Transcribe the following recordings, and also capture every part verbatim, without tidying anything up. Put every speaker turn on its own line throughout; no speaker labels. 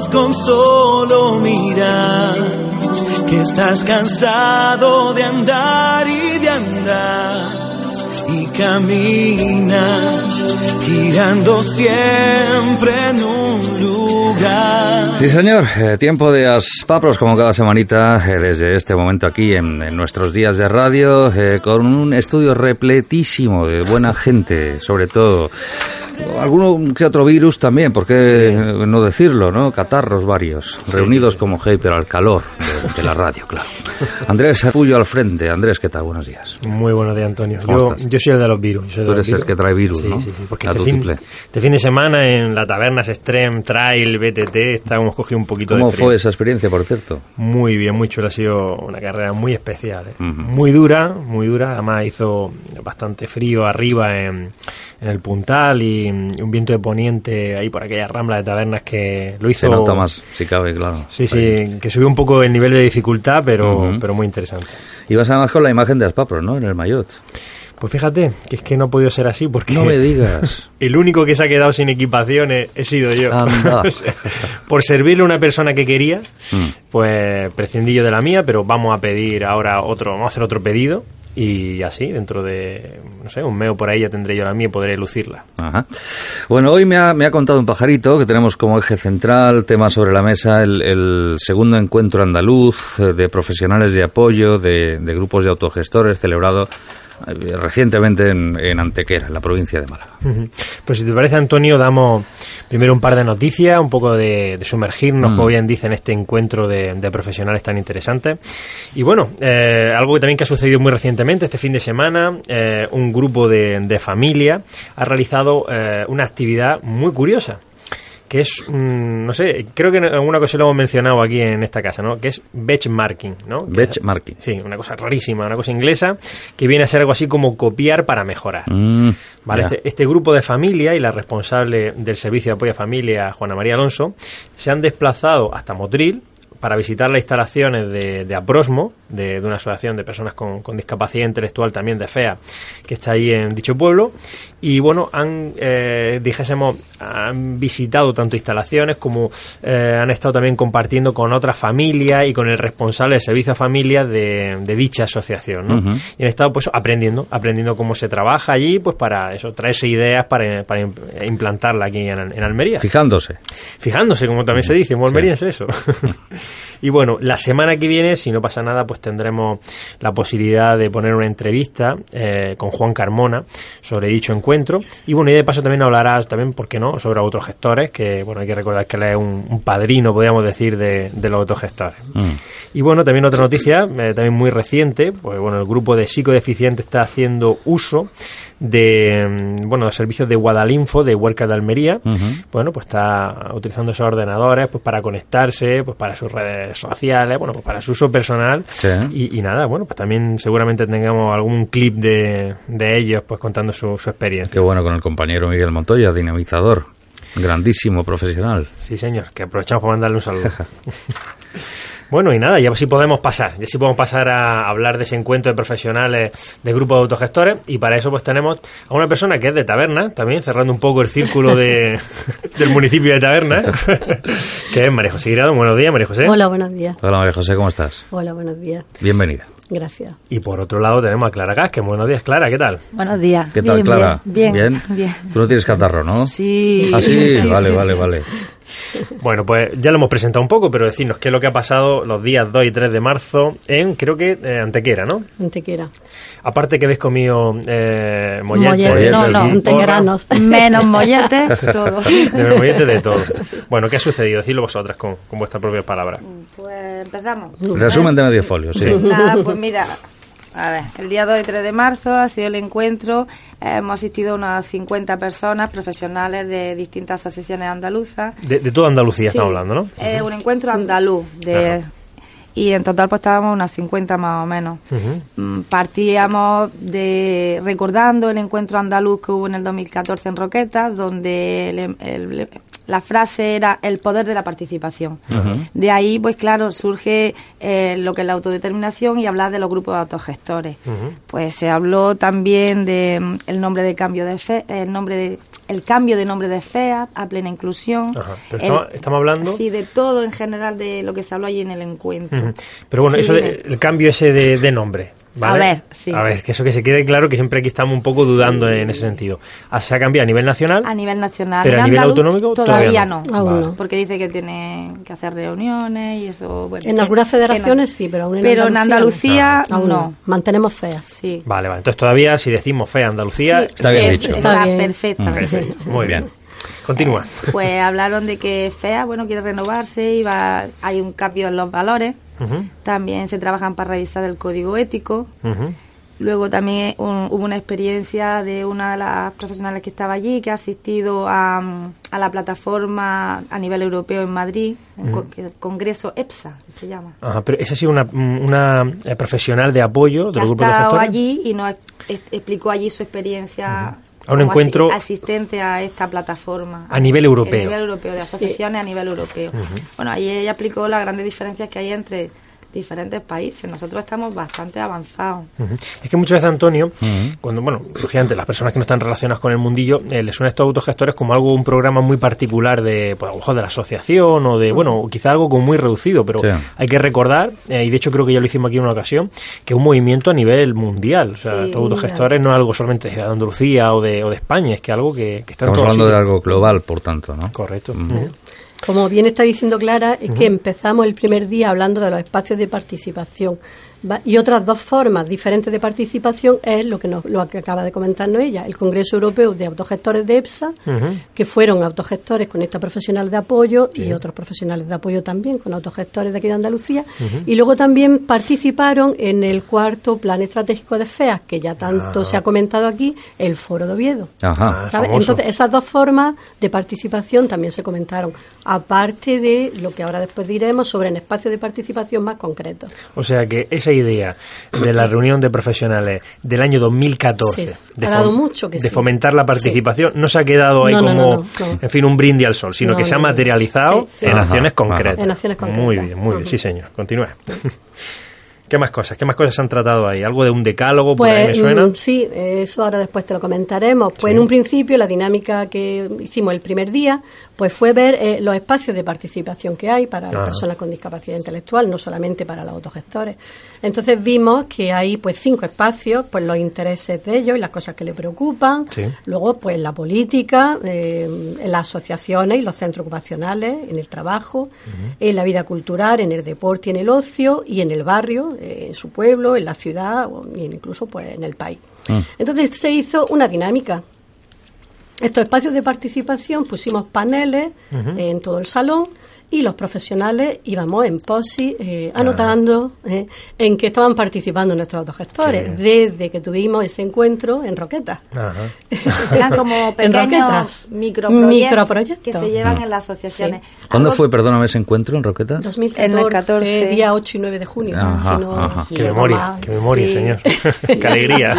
con solo mirar, que estás cansado de andar y de andar, y caminas girando siempre en un lugar.
Sí, señor, eh, tiempo de Aspapros como cada semanita, eh, desde este momento aquí en, en nuestros días de radio, eh, con un estudio repletísimo de buena gente, sobre todo. Alguno que otro virus también, ¿por qué no decirlo, no? Catarros varios, sí, reunidos sí, sí. como hey, pero al calor de, de la radio, claro. Andrés Arpullo al frente. Andrés, ¿qué tal? Buenos días.
Muy buenos días, Antonio.
Yo,
yo soy el de los virus.
Tú eres el que trae virus, sí, ¿no? Sí, sí, porque
este fin, este fin de semana en la Tabernas Extreme Trail B T T estábamos cogido un poquito de
¿Cómo
frío.
fue esa experiencia, por cierto?
Muy bien, muy chula. Ha sido una carrera muy especial, ¿eh?
Uh-huh.
Muy dura, muy dura. Además hizo bastante frío arriba en, en el Puntal y un viento de poniente ahí por aquella rambla de Tabernas que lo hizo...
Se nota más, si cabe, claro.
Sí, sí, que subió un poco el nivel de dificultad, pero,
uh-huh.
pero muy interesante.
Ibas además con la imagen de Aspapros, ¿no? En el maillot.
Pues fíjate, que es que no ha podido ser así porque...
No me digas.
El único que se ha quedado sin equipación he, he sido yo.
Anda.
O sea, por servirle a una persona que quería, mm. pues prescindí yo de la mía, pero vamos a pedir ahora otro, vamos a hacer otro pedido. Y así, dentro de, no sé, un mes o por ahí ya tendré yo la mía y podré lucirla.
Ajá. Bueno, hoy me ha, me ha contado un pajarito que tenemos como eje central, tema sobre la mesa, el, el segundo encuentro andaluz de profesionales de apoyo, de, de grupos de autogestores, celebrado recientemente en, en Antequera, en la provincia de Málaga.
Uh-huh. Pues si te parece, Antonio, damos primero un par de noticias, un poco de, de sumergirnos, mm. como bien dice, en este encuentro de, de profesionales tan interesantes. Y bueno, eh, algo que también que ha sucedido muy recientemente, este fin de semana, eh, un grupo de, de familia ha realizado eh, una actividad muy curiosa, que es, mmm, no sé, creo que en alguna ocasión lo hemos mencionado aquí en esta casa, ¿no? Que es benchmarking, ¿no?
Benchmarking.
Sí, una cosa rarísima, una cosa inglesa, que viene a ser algo así como copiar para mejorar.
Mm,
¿Vale? Este, este grupo de familia y la responsable del servicio de apoyo a familia, Juana María Alonso, se han desplazado hasta Motril para visitar las instalaciones de, de Aprosmo, de, de una asociación de personas con, con discapacidad intelectual, también de F E A, que está ahí en dicho pueblo. Y bueno, han, eh, dijésemos, han visitado tanto instalaciones como eh, han estado también compartiendo con otras familias y con el responsable del servicio a familias de, de dicha asociación, ¿no? Uh-huh. Y han estado pues aprendiendo, aprendiendo cómo se trabaja allí, pues para eso, traerse ideas para, para implantarla aquí en, en Almería.
Fijándose.
Fijándose, como también se dice, en almeriense, sí. Eso. Y bueno, la semana que viene, si no pasa nada, pues tendremos la posibilidad de poner una entrevista eh, con Juan Carmona sobre dicho encuentro. Y bueno, y de paso también hablará, también, ¿por qué no?, sobre autogestores, que bueno, hay que recordar que él es un, un padrino, podríamos decir, de, de los autogestores. Mm. Y bueno, también otra noticia, eh, también muy reciente, pues bueno, el grupo de psicodeficientes está haciendo uso de, bueno, los servicios de Guadalinfo, de Huerca de Almería. Uh-huh. Bueno, pues está utilizando esos ordenadores pues para conectarse, pues para sus redes sociales, bueno, pues para su uso personal. Sí. Y, y nada, bueno, pues también seguramente tengamos algún clip de, de ellos pues contando su, su experiencia.
Qué bueno, con el compañero Miguel Montoya, dinamizador, grandísimo profesional.
Sí, señor, que aprovechamos para mandarle un saludo. Bueno, y nada, ya sí podemos pasar, ya sí podemos pasar a hablar de ese encuentro de profesionales de grupos de autogestores, y para eso pues tenemos a una persona que es de Tabernas, también cerrando un poco el círculo de del municipio de Tabernas, que es María José Guirado. Buenos días, María José.
Hola, buenos días.
Hola, María José, ¿cómo estás?
Hola, buenos días.
Bienvenida.
Gracias.
Y por otro lado tenemos a Clara Gasque. Buenos días, Clara, ¿qué tal?
Buenos días.
¿Qué tal,
bien,
Clara?
Bien,
bien.
Bien.
Tú no tienes catarro, ¿no?
Sí.
Ah, sí,
sí
vale,
sí,
vale,
sí.
vale.
Bueno, pues ya lo hemos presentado un poco, pero decirnos qué es lo que ha pasado los días dos y tres de marzo en, creo que, eh, Antequera, ¿no?
Antequera.
Aparte que habéis comido eh, molletes.
Mollete, no, no, antequeranos.
Menos molletes, todo.
De molletes de todo. Bueno, ¿qué ha sucedido? Decidlo vosotras con, con vuestras propias palabras.
Pues empezamos.
Resumen de medio folio, sí.
Nada, pues mira, a ver, el día dos y tres de marzo ha sido el encuentro. Hemos asistido a unas cincuenta personas profesionales de distintas asociaciones andaluzas.
De, de toda Andalucía, sí, estamos hablando, ¿no?
Es un encuentro andaluz. De,
Ajá.
Y en total pues estábamos unas cincuenta más o menos. Uh-huh. Partíamos de recordando el encuentro andaluz que hubo en el dos mil catorce en Roquetas, donde el, el, la frase era el poder de la participación. Uh-huh. De ahí, pues claro, surge eh, lo que es la autodeterminación y hablar de los grupos de autogestores. Uh-huh. Pues se habló también de el nombre de cambio de fe, el nombre de el cambio de nombre de FEAD a Plena Inclusión.
Ajá, pero
el,
estamos, estamos hablando...
Sí, de todo en general de lo que se habló allí en el encuentro.
Uh-huh. Pero bueno,
sí,
eso de, el cambio ese de, de nombre, ¿vale?
A ver, sí.
A ver, que eso que se quede claro, que siempre aquí estamos un poco dudando sí. en ese sentido. ¿Se ha cambiado a nivel nacional?
A nivel nacional.
¿Pero a nivel
andaluz,
autonómico?
Todavía no,
no. Aún
vale.
no.
Porque dice que tiene que hacer reuniones y eso... Bueno,
en
que,
algunas federaciones
no.
sí, pero aún en
pero
Andalucía,
en Andalucía
no.
no.
no. Mantenemos FEAD.
Sí.
Vale, vale. Entonces todavía si decimos FEAD Andalucía...
Sí,
está bien
sí,
dicho.
Está,
está bien.
perfecta.
Mm. Perfecto. Muy bien. Continúa.
Eh, pues hablaron de que FEAD, bueno, quiere renovarse y va, hay un cambio en los valores. Uh-huh. También se trabajan para revisar el código ético. Uh-huh. Luego también un, hubo una experiencia de una de las profesionales que estaba allí, que ha asistido a, a la plataforma a nivel europeo en Madrid, uh-huh. el Congreso EPSA, que se llama.
Ajá, pero esa ha sido una, una profesional de apoyo del grupo de gestores.
Ha estado allí y nos explicó allí su experiencia... Uh-huh.
A un encuentro
asistente a esta plataforma
a nivel europeo,
a nivel europeo de asociaciones sí. a nivel europeo. Uh-huh. Bueno, ahí ella explicó las grandes diferencias que hay entre diferentes países. Nosotros estamos bastante avanzados.
Uh-huh. Es que muchas veces, Antonio, uh-huh. cuando, bueno, lógicamente las personas que no están relacionadas con el mundillo, eh, les suena estos autogestores como algo, un programa muy particular de, pues, a lo mejor de la asociación o de, uh-huh. bueno, quizá algo como muy reducido, pero sí. hay que recordar, eh, y de hecho creo que ya lo hicimos aquí en una ocasión, que es un movimiento a nivel mundial. O sea, sí, estos autogestores no es algo solamente de Andalucía o de, o de España, es que algo que, que está en
Estamos
todos
hablando
sitios.
de algo global, por tanto, ¿no?
Correcto.
Uh-huh.
Uh-huh.
Como bien está diciendo Clara, es
uh-huh.
que empezamos el primer día hablando de los espacios de participación. ¿va? Y otras dos formas diferentes de participación es lo que nos, lo que acaba de comentarnos ella, el Congreso Europeo de Autogestores de EPSA, uh-huh. que fueron autogestores con esta profesional de apoyo sí. y otros profesionales de apoyo también con autogestores de aquí de Andalucía, uh-huh. y luego también participaron en el cuarto Plan Estratégico de FEAD, que ya tanto ah. se ha comentado aquí, el Foro de Oviedo.
Ajá.
¿Sabes? Entonces, esas dos formas de participación también se comentaron, aparte de lo que ahora después diremos sobre el espacio de participación más concreto.
O sea que esa idea de la reunión de profesionales del año dos mil catorce
sí,
de,
ha dado
fom-
mucho que
de
sí.
fomentar la participación sí. no se ha quedado ahí
no,
como,
no, no, no.
en fin, un brindis al sol, sino
no,
que se ha
no,
materializado
sí, sí.
en
Ajá,
acciones
ajá.
concretas.
En acciones concretas.
Muy bien, muy bien,
uh-huh.
sí señor, continúe. ¿Qué más cosas? ¿Qué más cosas se han tratado ahí? ¿Algo de un decálogo?
Pues,
por ahí me suena.
Mm, sí, eso ahora después te lo comentaremos. Pues
sí.
en un principio la dinámica que hicimos el primer día pues fue ver eh, los espacios de participación que hay para las
ah.
personas con discapacidad intelectual, no solamente para los autogestores. Entonces vimos que hay pues cinco espacios, pues los intereses de ellos y las cosas que les preocupan.
Sí.
Luego pues la política, eh, en las asociaciones y los centros ocupacionales, en el trabajo, uh-huh. en la vida cultural, en el deporte y en el ocio y en el barrio, eh, en su pueblo, en la ciudad e incluso pues en el país. Uh-huh. Entonces se hizo una dinámica. Estos espacios de participación pusimos paneles uh-huh. eh, en todo el salón y los profesionales íbamos en posi eh, anotando eh, en que estaban participando nuestros autogestores desde que tuvimos ese encuentro en Roquetas.
Ajá.
Eran como pequeños microproyectos,
microproyectos
que se llevan mm. en las asociaciones.
Sí.
¿Cuándo
Algo...
fue, perdóname, ese encuentro en Roquetas?
dos mil catorce,
en el catorce.
Día ocho y nueve de junio.
Ajá,
si no,
ajá.
Qué memoria,
más.
qué memoria,
Sí.
señor. Qué alegría.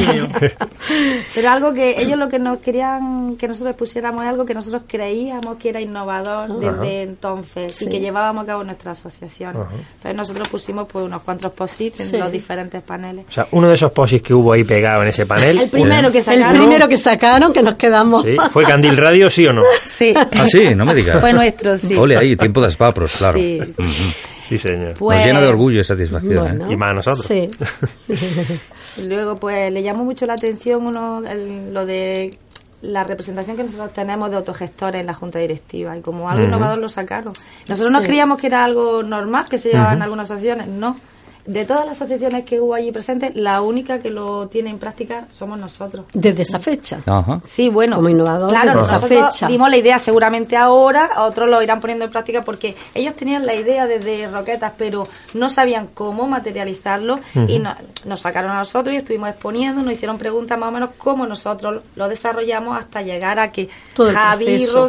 Pero algo que ellos lo que nos querían que nosotros pusiéramos es algo que nosotros creíamos que era innovador uh-huh. desde entonces sí. y que llevábamos a cabo nuestra asociación. Uh-huh. Entonces nosotros pusimos pues unos cuantos post-its en sí. los diferentes paneles.
O sea, uno de esos post-its que hubo ahí pegado en ese panel.
El primero que sacaron.
El primero que sacaron, que nos quedamos.
¿Sí? ¿Fue Candil Radio, sí o no?
Sí.
Ah, sí, no me digas.
Fue nuestro, sí.
Ole, ahí, tiempo de Spapros, claro.
Sí.
Uh-huh.
Sí, señor.
Pues,
nos llena de orgullo y satisfacción.
Bueno,
¿eh?
Y más a nosotros.
Sí.
Luego, pues, le llamó mucho la atención uno el, lo de la representación que nosotros tenemos de autogestores en la Junta Directiva. Y como algo uh-huh. innovador lo sacaron. Nosotros sí. nos creíamos que era algo normal, que se llevaba uh-huh. en algunas asociaciones. No. De todas las asociaciones que hubo allí presentes, la única que lo tiene en práctica somos nosotros.
Desde esa fecha.
Ajá.
Sí, bueno.
Como innovador.
Claro,
desde
nosotros
esa fecha.
dimos la idea seguramente ahora, otros lo irán poniendo en práctica porque ellos tenían la idea desde Roquetas, pero no sabían cómo materializarlo uh-huh. y no, nos sacaron a nosotros y estuvimos exponiendo, nos hicieron preguntas más o menos cómo nosotros lo desarrollamos hasta llegar a que
todo
Javi y Rosa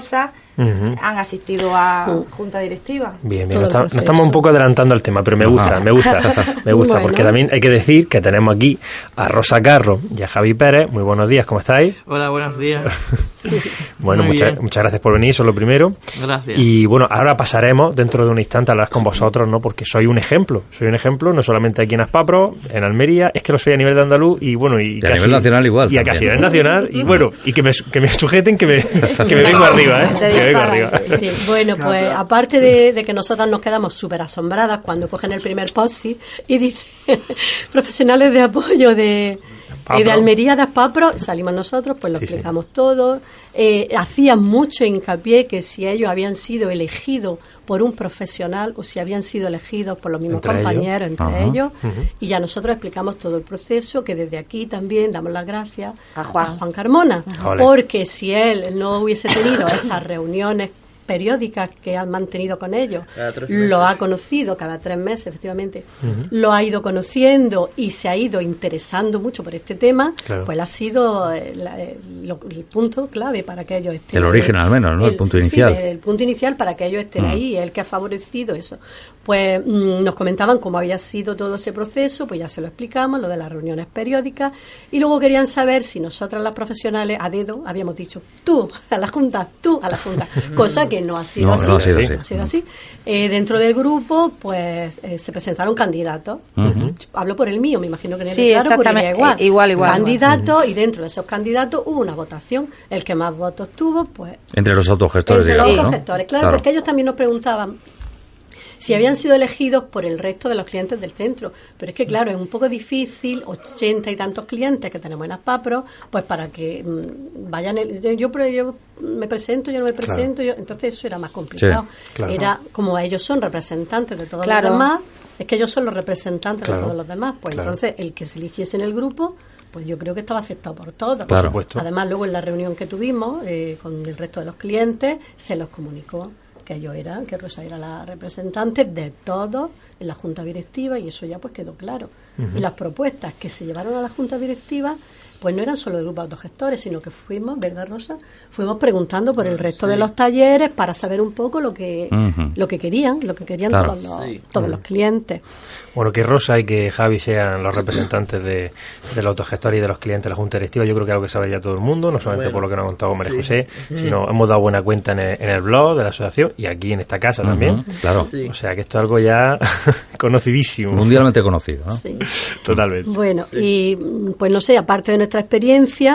uh-huh. han asistido a uh. junta directiva.
Bien, bien, nos, está, nos estamos un poco adelantando al tema, pero me gusta, uh-huh. me gusta, me gusta, bueno. porque también hay que decir que tenemos aquí a Rosa Carro y a Javi Pérez. Muy buenos días, ¿cómo estáis?
Hola, buenos días.
Bueno, muchas, muchas gracias por venir, eso es lo primero.
Gracias.
Y bueno, ahora pasaremos dentro de un instante a hablar con vosotros, ¿no? Porque soy un ejemplo, soy un ejemplo, no solamente aquí en Aspapro, en Almería, es que lo soy a nivel de andaluz y bueno, y,
y
casi,
a nivel nacional igual.
Y a casi a nivel nacional, y bueno, y que me, que me sujeten, que me, que me vengo arriba, ¿eh? Que vengo arriba.
Sí, bueno, pues aparte de, de que nosotras nos quedamos súper asombradas cuando cogen el primer post-it y dicen profesionales de apoyo de... Y de Almería, de Aspapro, salimos nosotros, pues lo sí, explicamos sí. todo. Eh, hacían mucho hincapié que si ellos habían sido elegidos por un profesional o si habían sido elegidos por los mismos entre compañeros, ellos. entre uh-huh. ellos. Uh-huh. Y ya nosotros explicamos todo el proceso, que desde aquí también damos las gracias a Juan, a Juan Carmona. Uh-huh. Porque si él no hubiese tenido esas reuniones periódicas que han mantenido con ellos, lo ha conocido cada tres meses, efectivamente, uh-huh. lo ha ido conociendo y se ha ido interesando mucho por este tema, claro. pues ha sido el, el, el punto clave para que ellos estén.
El origen al menos, ¿no? El, el punto sí, inicial.
Sí, el punto inicial para que ellos estén uh-huh. ahí, el que ha favorecido eso. Pues mmm, nos comentaban cómo había sido todo ese proceso, pues ya se lo explicamos, lo de las reuniones periódicas, y luego querían saber si nosotras las profesionales, a dedo, habíamos dicho, tú a la Junta, tú a la Junta, cosa que no ha sido
no,
así.
No ha sido
sí,
así.
No ha sido así. Eh, dentro del grupo, pues eh, se presentaron candidatos. Uh-huh. Hablo por el mío, me imagino que en el
sí,
claro ocurriría igual.
Eh, igual, igual.
Candidatos,
uh-huh.
y dentro de esos candidatos hubo una votación. El que más votos tuvo, pues...
Entre los autogestores,
entre
digamos,
los autogestores,
¿no?
claro, claro, porque ellos también nos preguntaban si habían sido elegidos por el resto de los clientes del centro. Pero es que, claro, es un poco difícil, ochenta y tantos clientes que tenemos en Aspapro, pues para que mmm, vayan... El, yo, yo, yo me presento, yo no me presento, claro. yo, entonces eso era más complicado. Sí, claro. Era como ellos son representantes de todos claro. los demás, es que ellos son los representantes claro. de todos los demás, pues claro. entonces el que se eligiese en el grupo, pues yo creo que estaba aceptado por todos.
Claro.
Además, luego en la reunión que tuvimos eh, con el resto de los clientes, se los comunicó que yo era, que Rosa era la representante de todos en la Junta Directiva, y eso ya pues quedó claro. Uh-huh. Y las propuestas que se llevaron a la Junta Directiva pues no eran solo el grupo de autogestores, sino que fuimos, ¿verdad, Rosa? Fuimos preguntando por el resto sí. de los talleres para saber un poco lo que uh-huh. lo que querían, lo que querían claro. todos, los, sí. todos uh-huh. los clientes.
Bueno, que Rosa y que Javi sean los representantes de, de los autogestores y de los clientes de la Junta Directiva, yo creo que es algo que sabe ya todo el mundo, no solamente bueno, por lo que nos ha contado María sí. José, sino uh-huh. hemos dado buena cuenta en el, en el blog de la asociación y aquí en esta casa uh-huh. también.
Claro.
Sí. O sea que esto es algo ya conocidísimo.
Mundialmente conocido, ¿no?
Sí.
Totalmente.
Bueno, sí. y pues no sé, aparte de nuestra experiencia,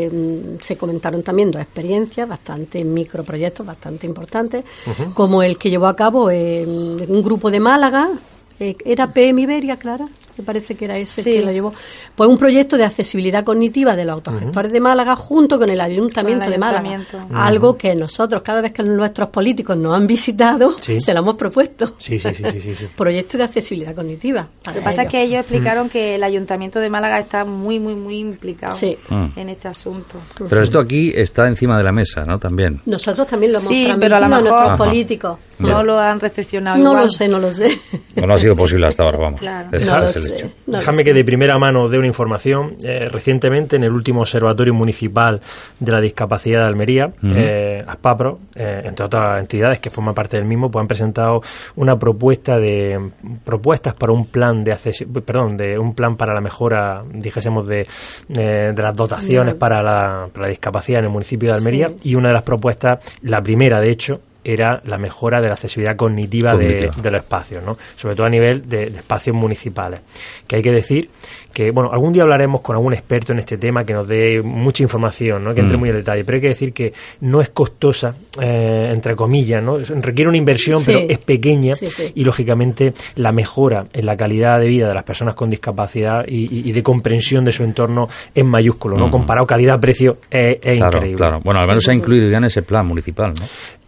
Eh, se comentaron también dos experiencias, bastante microproyectos, bastante importantes, uh-huh. como el que llevó a cabo eh, un grupo de Málaga, eh, era P M Iberia, Clara, me parece que era ese sí. que lo llevó, pues un proyecto de accesibilidad cognitiva de los autogestores uh-huh. de Málaga junto con el Ayuntamiento, con el ayuntamiento. de Málaga, uh-huh. algo que nosotros cada vez que nuestros políticos nos han visitado sí. se lo hemos propuesto.
Sí, sí, sí, sí, sí, sí.
Proyecto de accesibilidad cognitiva.
Lo que pasa ellos. es que ellos explicaron uh-huh. que el Ayuntamiento de Málaga está muy, muy, muy implicado sí. en este asunto.
Pero esto aquí está encima de la mesa, ¿no? También.
Nosotros también lo hemos
sí,
transmitido
pero a, lo mejor,
a nuestros
ajá.
políticos.
No yeah. lo han recepcionado
No
igual.
lo sé, no lo sé.
No, no ha sido posible hasta ahora, vamos.
Claro.
Es,
no
es
lo
el
sé,
hecho.
No
Déjame que de primera mano dé una información. Eh, recientemente, en el último Observatorio Municipal de la Discapacidad de Almería, uh-huh. eh, Aspapro, eh, entre otras entidades que forman parte del mismo, pues han presentado una propuesta de propuestas para un plan de acces- perdón, de un plan para la mejora, dijésemos, de, eh, de las dotaciones uh-huh. para, la, para la discapacidad en el municipio de Almería, sí. y una de las propuestas, la primera de hecho, era la mejora de la accesibilidad cognitiva, cognitiva. De, de los espacios, ¿no? Sobre todo a nivel de, de espacios municipales. Que hay que decir que, bueno, algún día hablaremos con algún experto en este tema que nos dé mucha información, ¿no? Que entre mm. muy en detalle, pero hay que decir que no es costosa, eh, entre comillas, ¿no? Requiere una inversión, sí. pero es pequeña sí, sí. y, lógicamente, la mejora en la calidad de vida de las personas con discapacidad y, y, y de comprensión de su entorno es mayúsculo, ¿no? Mm. Comparado calidad-precio es, es
claro,
increíble.
Claro, bueno, al menos se ha incluido ya en ese plan municipal, ¿no?
Esta es una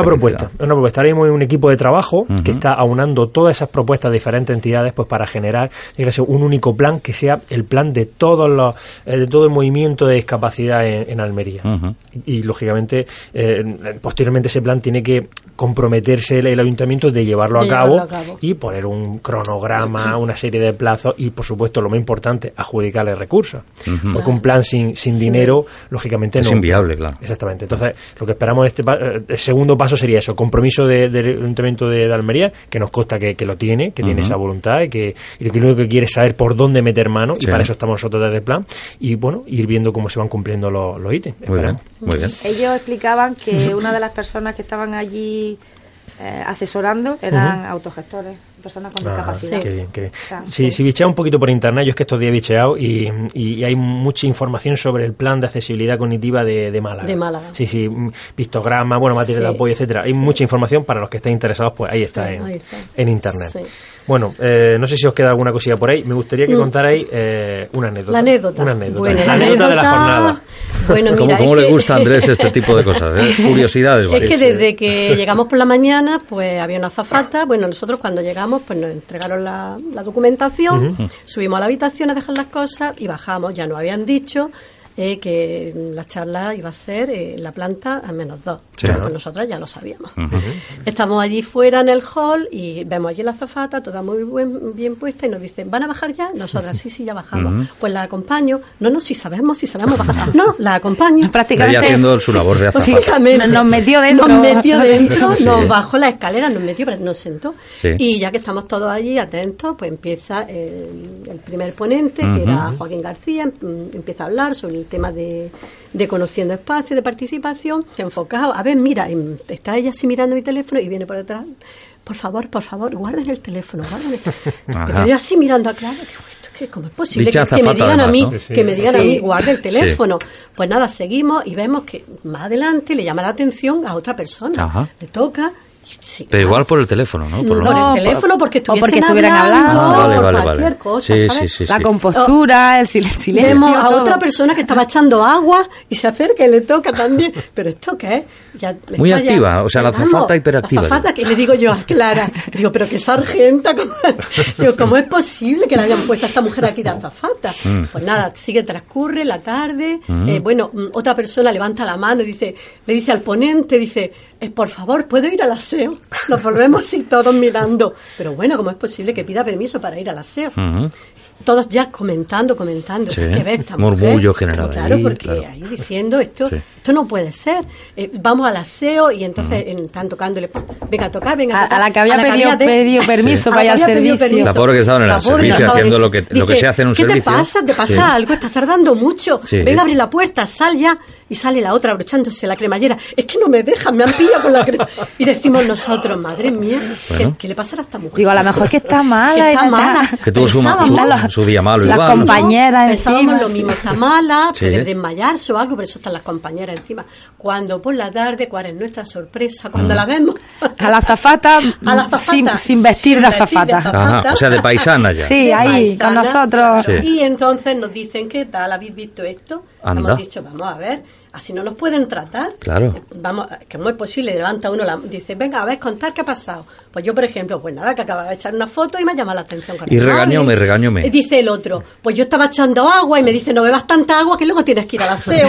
propuesta, es una propuesta. Ahora mismo hay un equipo de trabajo uh-huh. que está aunando todas esas propuestas de diferentes entidades pues para generar, dígase, un único plan que sea el plan de todos los, eh, de todo el movimiento de discapacidad en, en Almería. Uh-huh. Y, y lógicamente, eh, posteriormente ese plan tiene que comprometerse el, el ayuntamiento de llevarlo, de a, cabo llevarlo a cabo y poner un cronograma, una serie de plazos y, por supuesto, lo más importante, adjudicarle recursos. Uh-huh. Porque un plan sin, sin sí. dinero, lógicamente,
es
no.
inviable, claro.
Exactamente. Entonces, lo que esperamos en este el segundo paso sería eso, compromiso del de, de Ayuntamiento de, de Almería, que nos consta que, que lo tiene, que uh-huh. tiene esa voluntad y que, y que lo único que quiere es saber por dónde meter mano, sí. y para eso estamos nosotros desde el plan, y bueno, ir viendo cómo se van cumpliendo los, los ítems.
Muy bien, muy bien.
Ellos explicaban que una de las personas que estaban allí eh, asesorando eran uh-huh. autogestores, personas con discapacidad.
Ah, sí. Qué bien, qué bien. O sea, si, sí. si bichea un poquito por internet, yo es que estos días he bicheado y, y, y hay mucha información sobre el plan de accesibilidad cognitiva de, de Málaga.
De Málaga.
Sí, sí, pictograma, bueno, material sí. de apoyo, etcétera. Hay sí. mucha información para los que estén interesados, pues ahí está, sí, en, ahí está. en internet. Sí. Bueno, eh, no sé si os queda alguna cosilla por ahí. Me gustaría que mm. contarais eh, una anécdota.
La anécdota.
Una anécdota.
Bueno,
la,
la
anécdota, anécdota de la jornada.
Bueno, mira,
¿Cómo, cómo
es
le
que...
gusta a Andrés este tipo de cosas? ¿eh? Curiosidades.
Es que desde que llegamos por la mañana, pues había una azafata. Bueno, nosotros cuando llegamos, pues nos entregaron la, la documentación, uh-huh. subimos a la habitación a dejar las cosas y bajamos. Ya nos habían dicho eh, que la charla iba a ser en eh, la planta a menos dos. Sí, bueno, pues nosotras ya lo sabíamos. Uh-huh. Estamos allí fuera en el hall y vemos allí la azafata, toda muy buen, bien puesta, y nos dicen, ¿van a bajar ya? Nosotras, sí, sí, ya bajamos. Uh-huh. Pues la acompaño. No, no, si sabemos, si sabemos bajar. No, la acompaño.
Prácticamente.
Ella haciendo su labor de azafata.
Nos, nos metió dentro.
Nos metió dentro, sí. nos bajó la escalera, nos metió, nos sentó.
Sí.
Y ya que estamos todos allí atentos, pues empieza el, el primer ponente, uh-huh. que era Joaquín García, empieza a hablar sobre el tema de, de conociendo espacios, de participación, enfocado. A ver, mira, está ella así mirando mi teléfono y viene por detrás. Por favor, por favor, guarden el teléfono, guarden el... Yo así mirando a Clara, digo, ¿esto qué? ¿Cómo es posible que, que me digan además, a mí, ¿no? sí, que me digan sí. a mí, guarde el teléfono? Sí. Pues nada, seguimos y vemos que más adelante le llama la atención a otra persona. Ajá. Le toca... Sí,
pero igual por el teléfono, ¿no? Por,
por
lo...
el teléfono, porque estuviesen
porque estuvieran hablando,
ah, vale,
por
vale,
cualquier
vale.
cosa,
sí,
¿sabes?
Sí, sí,
la
sí.
compostura, oh, el silencio.
Vemos a todo. Otra persona que estaba echando agua y se acerca y le toca también. ¿Pero esto qué es? Ya,
muy activa, ya, o sea, la azafata hiperactiva.
La azafata, que le digo yo a Clara, digo, pero que sargenta, ¿cómo, digo, ¿cómo es posible que le hayan puesto a esta mujer aquí de azafata? Mm. Pues nada, sigue, transcurre la tarde, mm. eh, bueno, otra persona levanta la mano y dice, le dice al ponente, dice, eh, por favor, ¿puedo ir al aseo? Nos volvemos así todos mirando. Pero bueno, ¿cómo es posible que pida permiso para ir al aseo? Uh-huh. Todos ya comentando, comentando.
Sí.
¿Qué ves, esta
murmullo
mujer?
general.
Claro,
ahí,
porque
claro.
ahí diciendo esto,
sí.
esto no puede ser. Eh, vamos al aseo y entonces uh-huh. están tocándole, venga a tocar, venga a tocar.
A, a la que había, la pedido, que había de... pedido permiso sí. para ir al servicio.
La pobre que estaba en el servicio haciendo lo que,
dice,
lo que se hace en un
¿qué
servicio.
¿Qué te pasa? ¿Te pasa sí. algo? Estás tardando mucho. Sí. Venga, abre la puerta, sal ya. Y sale la otra abrochándose la cremallera. Es que no me dejan, me han pillado con la cremallera. Y decimos nosotros, madre mía, bueno. ¿qué, ¿qué le pasará a esta mujer?
Digo, a lo mejor que está mala.
Que está mala.
Que tuvo su, su, su día malo.
Las
igual,
compañeras
¿no?
encima.
Pensábamos lo mismo, está mala,
sí.
puede desmayarse o algo, pero eso están las compañeras encima. Cuando por la tarde, ¿cuál es nuestra sorpresa? Cuando mm. la vemos.
A la azafata,
a la azafata
sin, sin vestir sin de azafata.
Ajá, o sea, de paisana ya.
Sí,
de
ahí,
paisana,
con nosotros.
Claro. Sí. Y entonces nos dicen, ¿qué tal? ¿Habéis visto esto?
Anda.
Hemos dicho, vamos a ver. Así no nos pueden tratar.
Claro.
Vamos, que no es posible, levanta uno la, dice, venga, a ver, contar qué ha pasado. Pues yo, por ejemplo, pues nada, que acaba de echar una foto y me ha llamado la atención.
Y regañóme, regañóme.
Dice el otro, pues yo estaba echando agua y me dice, no bebas tanta agua que luego tienes que ir al aseo.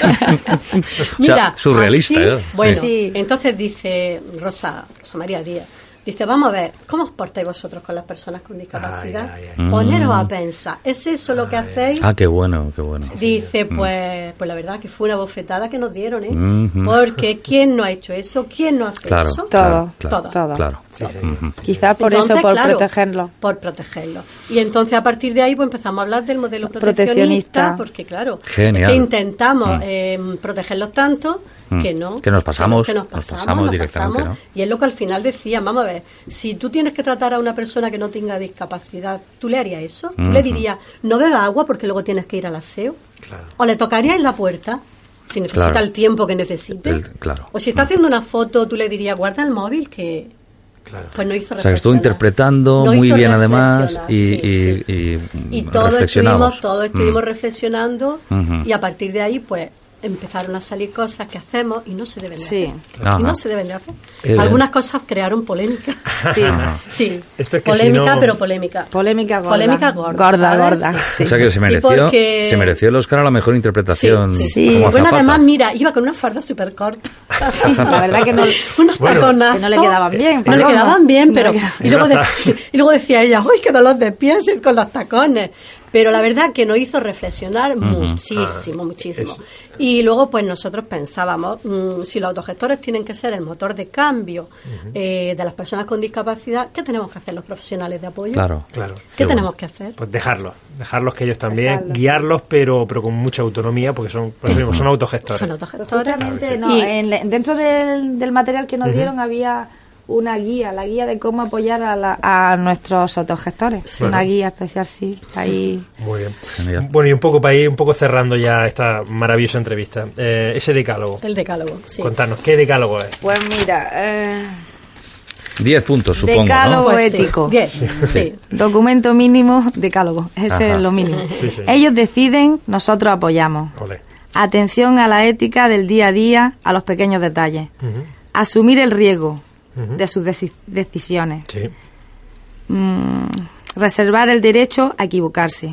Mira,
o sea, surrealista.
Así,
¿eh?
Bueno,
sí.
Entonces dice Rosa, Rosa María Díaz, dice, vamos a ver, ¿cómo os portáis vosotros con las personas con discapacidad? Ay, ay, ay. Poneros a pensar, ¿es eso lo que ay, hacéis?
Ah, qué bueno, qué bueno.
Dice, pues, pues la verdad que fue una bofetada que nos dieron, ¿eh? Mm-hmm. Porque ¿quién no ha hecho eso? ¿Quién no hace
claro,
eso?
Claro,
todo,
claro,
todo.
Claro.
Sí, sí.
Uh-huh.
Quizás por
entonces,
eso, por
claro,
protegerlo.
Por protegerlo. Y entonces a partir de ahí pues empezamos a hablar del modelo proteccionista, proteccionista. Porque claro,
Genial.
que intentamos
mm.
eh, protegerlos tanto mm. que no.
Que nos pasamos.
Que nos pasamos,
nos pasamos
nos
directamente,
pasamos,
¿no?
Y es lo que al final decían, vamos a ver, si tú tienes que tratar a una persona que no tenga discapacidad, ¿tú le harías eso? ¿Tú uh-huh. le dirías, no beba agua porque luego tienes que ir al aseo? Claro. ¿O le tocarías en la puerta? Si necesita claro. el tiempo que necesite.
El, claro.
O si está haciendo una foto, tú le dirías, guarda el móvil que...
Claro.
Pues no hizo
o sea, que estuvo interpretando
no
muy bien además y,
sí,
y,
sí.
y,
y todos estuvimos, todos estuvimos
mm.
reflexionando uh-huh. y a partir de ahí pues empezaron a salir cosas que hacemos y no se deben de
Sí.
hacer.
Ajá.
Y no se deben de hacer.
Eh,
Algunas cosas crearon polémica.
Sí.
Sí,
Esto es que
polémica,
si no-
pero polémica.
Polémica gorda.
Polémica gorda,
Gorda,
¿sabes?
gorda, sí.
O sea que se
Sí,
mereció,
porque-
se mereció el Oscar a la mejor interpretación.
Sí,
sí.
como
Bueno,
azafata.
además, mira, iba con una farda súper corta.
Sí, la verdad que no,
Unos
Bueno,
taconazos.
que no le quedaban bien,
No
pero
le
vamos.
quedaban bien,
No
pero...
le quedaban-
y, luego de-
No
y luego decía ella, ¡uy, qué dolor de pies con los tacones! Pero la verdad que nos hizo reflexionar muchísimo, muchísimo.
eso.
Y luego, pues nosotros pensábamos, mmm, si los autogestores tienen que ser el motor de cambio eh, de las personas con discapacidad, ¿qué tenemos que hacer los profesionales de apoyo?
Claro.
Claro.
¿Qué
Qué
tenemos
bueno.
que hacer?
Pues dejarlos, dejarlos que ellos también,
Dejarlos.
guiarlos, pero pero con mucha autonomía, porque son, por eso mismo, son autogestores.
Son autogestores.
Justamente, no,
Y-
en- dentro del, del material que nos dieron había una guía, la guía de cómo apoyar a, la- a nuestros autogestores. Una
Bueno.
guía especial, sí. Ahí.
Muy bien.
Genial.
Bueno, y un poco para ir un poco cerrando ya esta maravillosa entrevista. Eh, ese decálogo.
El decálogo, sí.
Contarnos, ¿qué decálogo es?
Pues mira, eh,
Diez puntos, supongo,
Decálogo.
¿no?
Pues sí,
ético.
diez, sí.
documento mínimo, decálogo. Ese
Ajá.
es lo mínimo.
Sí, sí.
Ellos deciden, nosotros apoyamos.
Ole.
Atención a la ética del día a día, a los pequeños detalles.
Ujú.
Asumir el riesgo
Ujú.
de sus deci- decisiones.
Sí.
Mm, reservar el derecho a equivocarse.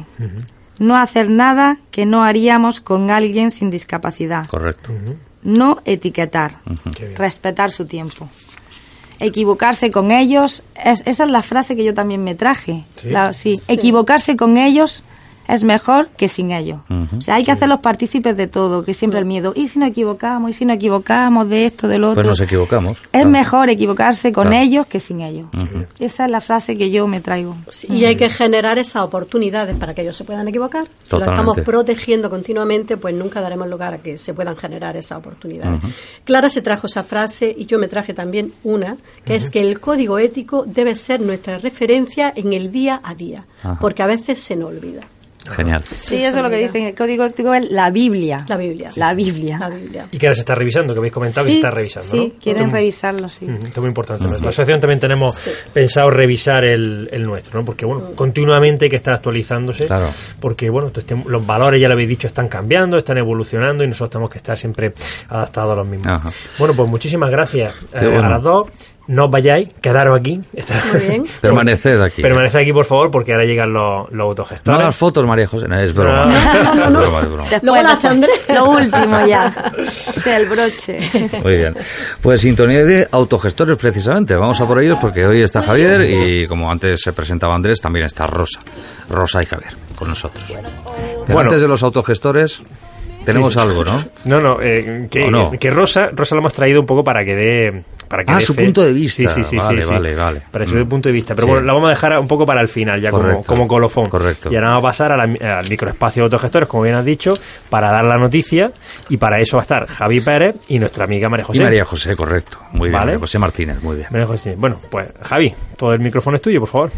No hacer nada que no haríamos con alguien sin discapacidad.
Correcto.
No etiquetar.
Qué bien.
Respetar su tiempo. Equivocarse con ellos, es, esa es la frase que yo también me traje.
¿Sí?
La- sí.
Sí.
Equivocarse con ellos es mejor que sin ellos.
Ujú.
O sea, hay que hacerlos partícipes de todo, que siempre el miedo. ¿Y si nos equivocamos? ¿Y si nos equivocamos de esto, del otro?
Pues nos equivocamos.
Es
Claro.
mejor equivocarse con
Claro.
ellos que sin ellos. Esa es la frase que yo me traigo.
Sí, y hay que generar esas oportunidades para que ellos se puedan equivocar. Si lo
Totalmente.
estamos protegiendo continuamente, pues nunca daremos lugar a que se puedan generar esas oportunidades. Clara se trajo esa frase y yo me traje también una, que es que el código ético debe ser nuestra referencia en el día a día,
Ajá.
porque a veces se nos olvida.
Genial.
Sí, eso es lo que dicen. El código ético es la Biblia.
La Biblia.
La Biblia.
La Biblia.
Y que ahora se está revisando, que habéis comentado que
Sí,
se está revisando,
sí,
¿no?
quieren
Esto es-
revisarlo, sí.
Ujú, esto es muy importante. En la asociación también tenemos pensado revisar el, el nuestro, ¿no? Porque, bueno, continuamente hay que estar actualizándose.
Claro.
Porque, bueno, pues, tem- los valores, ya lo habéis dicho, están cambiando, están evolucionando y nosotros tenemos que estar siempre adaptados a los mismos.
Ajá.
Bueno, pues muchísimas gracias
Qué
eh,
bueno.
a las dos. No os vayáis, quedaros aquí.
Muy bien.
Permaneced aquí.
Permaneced aquí, por favor, porque ahora llegan los, los
No
autogestores.
hagas fotos, María José. No, es broma.
No.
Es broma, es broma.
Después,
Luego la hace
después.
Andrés.
Lo último ya. O sea, el broche.
Muy bien. Pues sintonía de autogestores, precisamente. Vamos a por ellos porque hoy está Javier y, como antes se presentaba Andrés, también está Rosa. Rosa y Javier con nosotros. Pero
Bueno.
antes de los autogestores, tenemos algo, ¿no?
No, no, eh, que,
¿O no?
que Rosa, Rosa lo hemos traído un poco para que dé... Para que
Ah,
dé
su
fe.
punto de vista.
Sí, sí, sí.
Vale,
sí, sí.
vale, vale.
Para su
Mm.
punto de vista. Pero
Sí.
bueno, la vamos a dejar un poco para el final, ya como,
Correcto.
como colofón.
Correcto.
Y ahora vamos a pasar a la- al microespacio de autogestores, como bien has dicho, para dar la noticia. Y para eso va a estar Javi Pérez y nuestra amiga María José.
Y María José, correcto. Muy bien.
Vale.
María José Martínez, muy bien.
María José. Bueno, pues Javi, todo el micrófono es tuyo, por favor.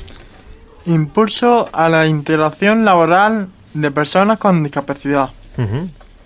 Impulso a la integración laboral de personas con discapacidad.
Ujú.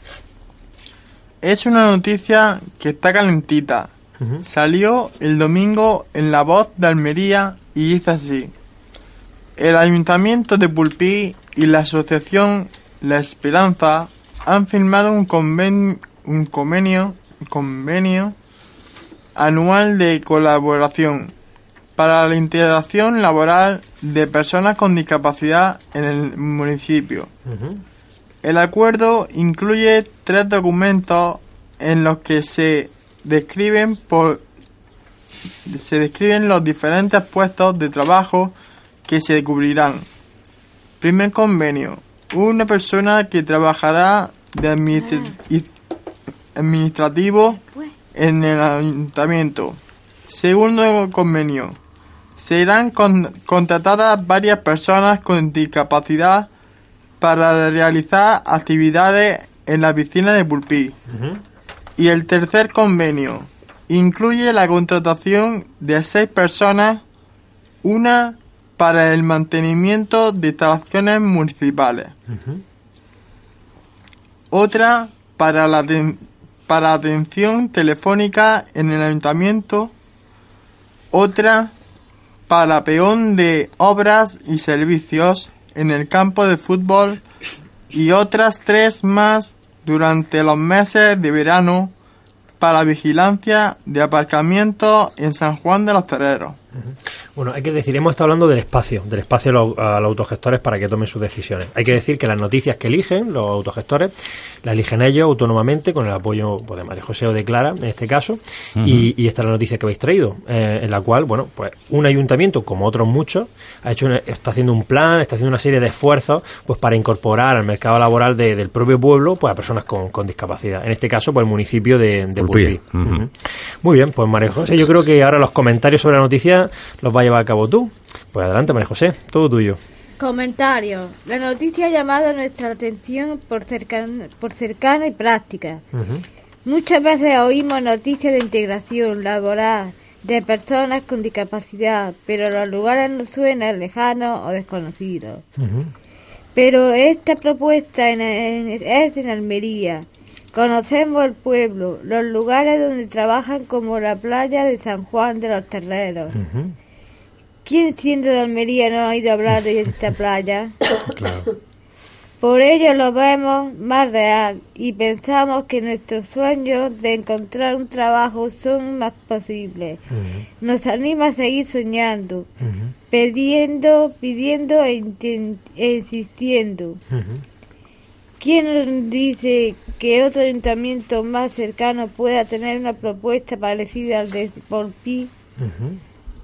Es una noticia que está calentita. Salió el domingo en La Voz de Almería y dice así. El Ayuntamiento de Pulpí y la Asociación La Esperanza han firmado un convenio, un convenio, convenio anual de colaboración para la integración laboral de personas con discapacidad en el municipio.
Ujú.
El acuerdo incluye tres documentos en los que se describen por se describen los diferentes puestos de trabajo que se cubrirán. Primer convenio: una persona que trabajará de administ- y- administrativo en el ayuntamiento. Segundo convenio: serán con- contratadas varias personas con discapacidad para realizar actividades en la piscina de Pulpí.
Ujú.
Y el tercer convenio incluye la contratación de seis personas, una para el mantenimiento de instalaciones municipales,
Ujú.
otra para la aten- para atención telefónica en el ayuntamiento, otra para peón de obras y servicios en el campo de fútbol y otras tres más durante los meses de verano para vigilancia de aparcamientos en San Juan de los Terreros.
Bueno, hay que decir, hemos estado hablando del espacio, del espacio a los, a los autogestores para que tomen sus decisiones. Hay que decir que las noticias que eligen los autogestores, las eligen ellos autónomamente con el apoyo pues, de María José o de Clara, en este caso, uh-huh. y, y esta es la noticia que habéis traído, eh, en la cual, bueno, pues un ayuntamiento, como otros muchos, ha hecho una, está haciendo un plan, está haciendo una serie de esfuerzos pues para incorporar al mercado laboral de, del propio pueblo pues a personas con, con discapacidad. En este caso, pues el municipio de, de Pulpí. Uh-huh. Uh-huh. Muy bien, pues María José, yo creo que ahora los comentarios sobre la noticia los va a llevar a cabo tú. Pues adelante, María José, todo tuyo.
Comentario. La noticia ha llamado nuestra atención por cercana, por cercana y práctica. Uh-huh. Muchas veces oímos noticias de integración laboral de personas con discapacidad, pero los lugares nos suenan lejanos o desconocidos. Uh-huh. Pero esta propuesta en, en, es en Almería. Conocemos el pueblo, los lugares donde trabajan como la playa de San Juan de los Terreros. Uh-huh. ¿Quién siendo de Almería no ha oído hablar de esta playa? Claro. Por ello lo vemos más real y pensamos que nuestros sueños de encontrar un trabajo son más posibles. Uh-huh. Nos anima a seguir soñando, uh-huh. pidiendo, pidiendo e, inten- e insistiendo. Uh-huh. ¿Quién nos dice que otro ayuntamiento más cercano pueda tener una propuesta parecida al de Pulpí? Uh-huh.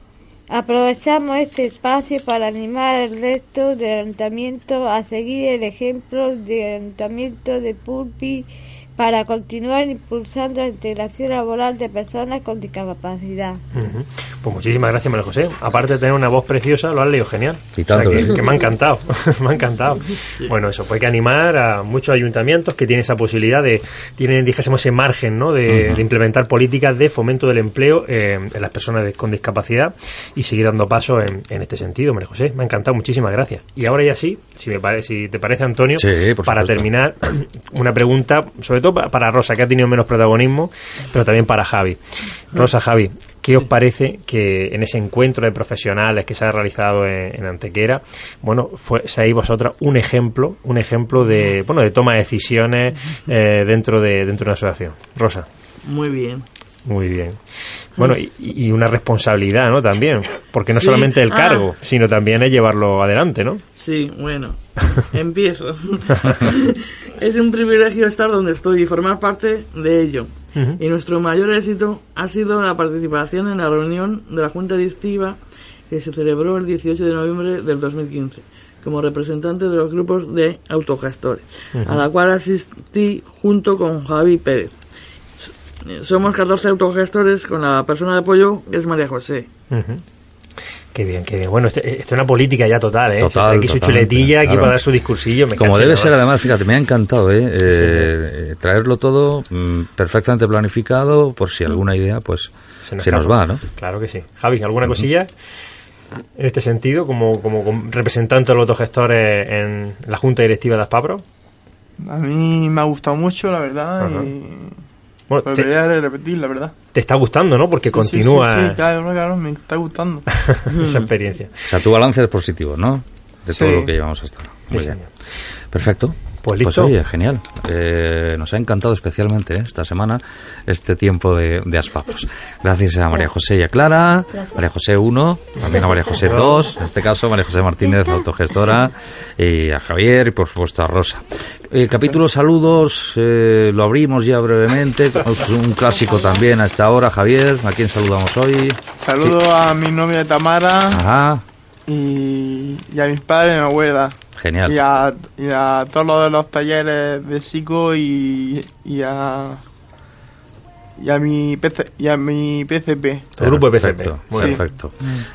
Aprovechamos este espacio para animar al resto del ayuntamiento a seguir el ejemplo del ayuntamiento de Pulpí para continuar impulsando la integración laboral de personas con discapacidad. Uh-huh.
Pues muchísimas gracias, María José. Aparte de tener una voz preciosa, lo has leído genial.
Y tanto,
o sea, que, que me ha encantado, me ha encantado. Bueno, eso, pues hay que animar a muchos ayuntamientos que tienen esa posibilidad de, tienen, dijésemos, ese margen, ¿no?, de, uh-huh. de implementar políticas de fomento del empleo eh, en las personas de, con discapacidad y seguir dando pasos en, en este sentido, María José. Me ha encantado, muchísimas gracias. Y ahora ya sí, si, me pare, si te parece, Antonio,
sí,
para
supuesto. terminar,
una pregunta, sobre todo para Rosa, que ha tenido menos protagonismo, pero también para Javi. Rosa, Javi, ¿qué os parece que en ese encuentro de profesionales que se ha realizado en, en Antequera, bueno, fue, seáis vosotras un ejemplo, un ejemplo de, bueno, de toma de decisiones eh, dentro de dentro de una asociación? Rosa.
Muy bien.
Muy bien. Bueno, y, y una responsabilidad, ¿no?, también, porque no sí. solamente el cargo, ah. sino también es llevarlo adelante, ¿no?
Sí, bueno, empiezo. Es un privilegio estar donde estoy y formar parte de ello. Uh-huh. Y nuestro mayor éxito ha sido la participación en la reunión de la Junta Directiva que se celebró el dieciocho de noviembre del dos mil quince, como representante de los grupos de autogestores, uh-huh. a la cual asistí junto con Javi Pérez. Somos catorce autogestores con la persona de apoyo que es María José.
Uh-huh. Qué bien, qué bien. Bueno, esto, esto es una política ya total, ¿eh?
Total,
aquí su chuletilla, claro. Aquí para dar su discursillo. Me
Como debe ser, además, fíjate, me ha encantado, ¿eh? eh sí. Traerlo todo mmm, perfectamente planificado, por si alguna idea, pues, se nos, se nos va, ¿no?
Claro que sí. Javi, ¿alguna uh-huh. cosilla en este sentido, como, como, como representante de los autogestores en la Junta Directiva de Aspapro?
A mí me ha gustado mucho, la verdad, uh-huh. y... Bueno, pues te, voy a repetir, la verdad.
Te está gustando, ¿no? Porque
sí,
continúa...
Sí, sí, sí, claro, claro, me está gustando.
Esa experiencia.
O sea, tu balance es positivo, ¿no? De todo sí. lo que llevamos hasta ahora. Muy sí, bien. Señor. Perfecto.
Pues listo.
Pues oye, genial. Eh, nos ha encantado especialmente ¿eh? esta semana este tiempo de, de Aspapros. Gracias a María José y a Clara, Gracias. María José uno, también a María José dos, en este caso María José Martínez, autogestora, y a Javier y por supuesto a Rosa. Eh, capítulo saludos, eh, lo abrimos ya brevemente, un clásico también a esta hora. Javier, ¿a quién saludamos hoy?
Saludo sí. a mi novia Tamara.
Ajá.
Y, y a mis padres y mi abuela.
Genial.
Y a, y a todos los de los talleres de psico y, y a y a mi P C, y a mi P C P.
El grupo de P C P.
Perfecto. Muy sí. perfecto.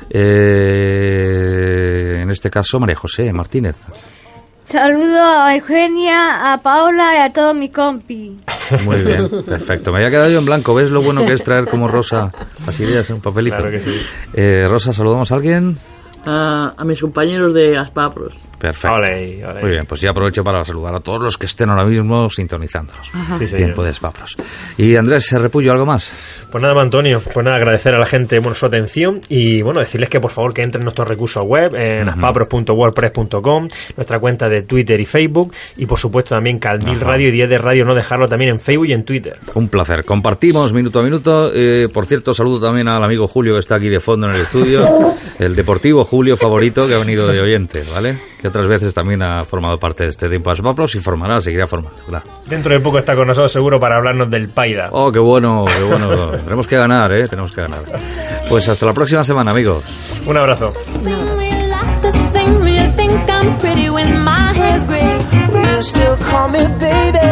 Eh, en este caso María José Martínez.
Saludo a Eugenia, a Paula y a todos mis compis.
Muy bien, perfecto. Me había quedado yo en blanco. ¿Ves lo bueno que es traer como Rosa las ideas en un papelito?
Claro que sí.
Eh, Rosa, ¿saludamos a alguien?
a, a mis compañeros de Aspapros.
Perfecto.
Olé, olé.
Muy bien, pues ya aprovecho para saludar a todos los que estén ahora mismo sintonizándonos.
Sí, señor.
Tiempo de Spapros. Y Andrés Repullo, ¿algo más?
Pues nada más, Antonio, pues nada, agradecer a la gente bueno, su atención y bueno, decirles que por favor que entren en nuestros recursos web en uh-huh. aspapros punto wordpress punto com, nuestra cuenta de Twitter y Facebook y por supuesto también Caldil uh-huh. Radio y diez de Radio, no dejarlo también en Facebook y en Twitter.
Un placer, compartimos minuto a minuto. Eh, por cierto, saludo también al amigo Julio que está aquí de fondo en el estudio, el deportivo Julio favorito que ha venido de oyente, ¿vale? Que otras veces también ha formado parte de este tiempo de Spapros y formará, seguirá formando, ¿verdad?
Dentro de poco está con nosotros seguro para hablarnos del Paida.
Oh, qué bueno, qué bueno. Tenemos que ganar, ¿eh? Tenemos que ganar. Pues hasta la próxima semana, amigos.
Un abrazo.
You still call me baby.